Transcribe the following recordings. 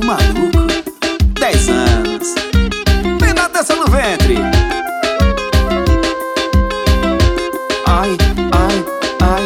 do maluco. 10 anos. Vem na dança no ventre. Ai, ai, ai.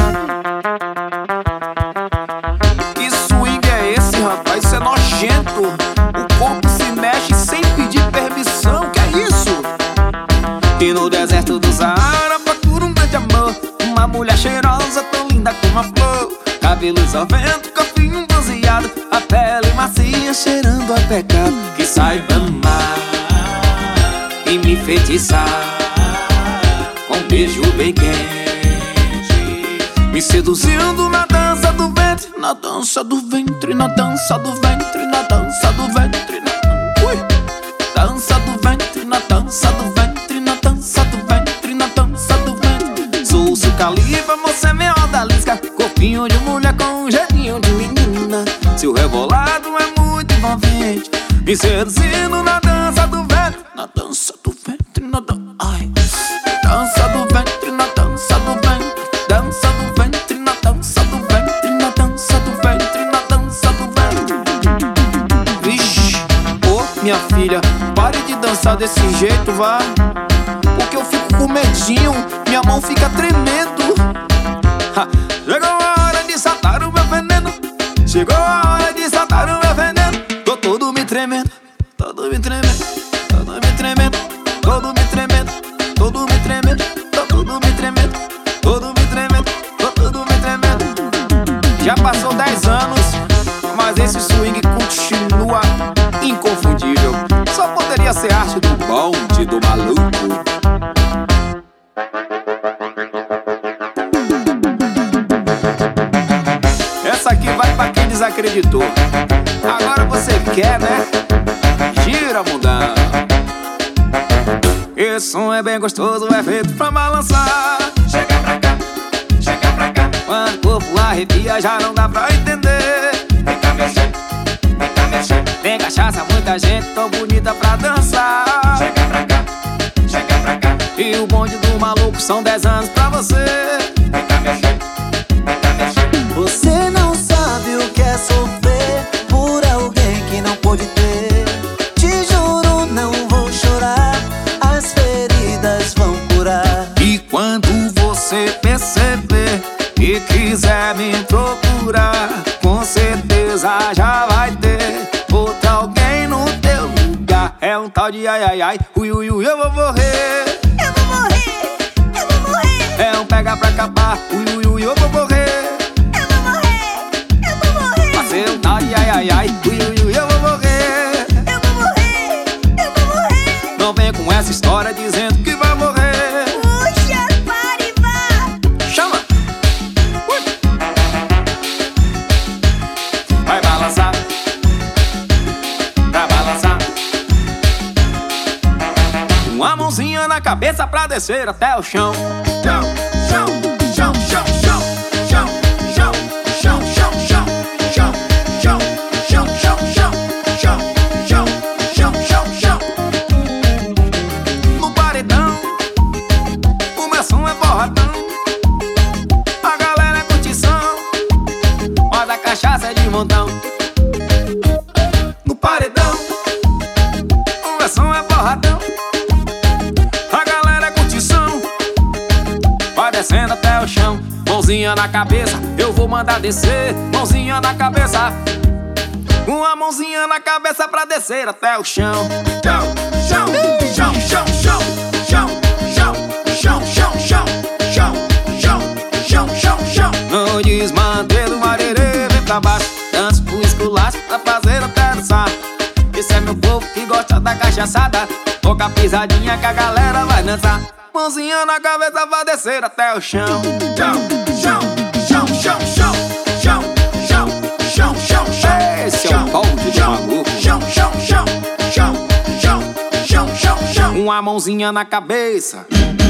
Que swing é esse, rapaz? Isso é nojento. O corpo se mexe sem pedir permissão. Que é isso? E no deserto do Saara procura um grande amor. Uma mulher cheirosa, tão linda como a flor. Cabelos ao vento, corpinho bronzeado, a pele macia cheirando a pecado. Que saiba amar e me enfeitiçar com um beijo bem quente, me seduzindo na dança do ventre. Na dança do ventre, na dança do ventre, na dança do ventre, dança do ventre, na dança do ventre, na dança do ventre, na dança do ventre. Sou seu califa, você é minha odalisca, corpinho de mulher com um jeitinho de menina. Seu rebolado é muito envolvente, me seduzindo na dança do ventre. Na dança do ventre, na dança do ventre, na dança do ventre, dança do ventre, na dança do ventre, na dança do ventre, na dança do ventre. Vixe, minha filha, pare de dançar desse jeito, vá, porque eu fico com medinho, minha mão fica tremendo. Chegou a hora de soltar o meu veneno, chegou a hora de soltar o meu veneno. Tô todo me tremendo, todo me tremendo, todo me tremendo, todo me tremendo, todo me tremendo, todo me tremendo, todo me tremendo, todo me tremendo. Já passou 10 anos, mas esse swing continua inconfundível. Só poderia ser arte do bonde do maluco. Essa aqui vai pra quem desacreditou. Agora você quer, né? Gira, mundão. Esse som é bem gostoso, é feito pra balançar. Chega pra cá, chega pra cá. Quando o corpo arrepia já não dá pra entender. Vem cá mexer, vem cá mexer. Tem cachaça, muita gente tão bonita pra dançar. Chega pra cá, chega pra cá. E o bonde do maluco são 10 anos pra você. Vem cá mexer, vem cá mexer. Você não sabe o que é sofrer por alguém que não pôde ter. Te juro, não vou chorar, as feridas vão curar. E quando você perceber e quiser me procurar, com certeza já vai ter outro alguém no teu lugar. É um tal de ai, ai, ai, ui, ui, ui, eu vou morrer. Eu vou morrer, eu vou morrer. É um pega pra acabar, ui, ui, ui, eu vou morrer. Eu vou morrer, eu vou morrer. Vai ser um tal de ai, ai, ai, ui, ui, ui, eu vou morrer. Eu vou morrer, eu vou morrer. Não vem com essa história dizendo que vai morrer. Puxa, para e vá. Chama! Ui. Vai balançar, pra balançar. Uma mãozinha na cabeça pra descer até o chão. Chão, chão, chão, chão, chão, chão, chão, chão, chão, chão, chão, chão, chão, chão, chão, chão, chão, chão, chão. No paredão, o meu som é borradão. A galera é curtição, mas a cachaça é de montão. No paredão, o meu som é borradão. A galera é curtição, vai descendo até o chão. Mãozinha na cabeça, eu vou mandar descer. Mãozinha na cabeça, uma mãozinha na cabeça pra descer até o chão. Chão, chão, chão, chão, chão, chão, chão, chão, chão, chão, chão, chão, chão, chão, chão. No desmantelo, marerê, vem pra baixo. Danço pro esculacho pra fazer até dançar. Esse é meu povo que gosta da cachaçada. Toca pisadinha que a galera vai dançar. Mãozinha na cabeça vai descer até o chão. Chão, chão, chão, chão, chão, chão, chão, chão, chão, chão. Esse é o bonde do maluco. Chão, chão, chão, chão, chão, chão, chão, chão. Uma mãozinha na cabeça.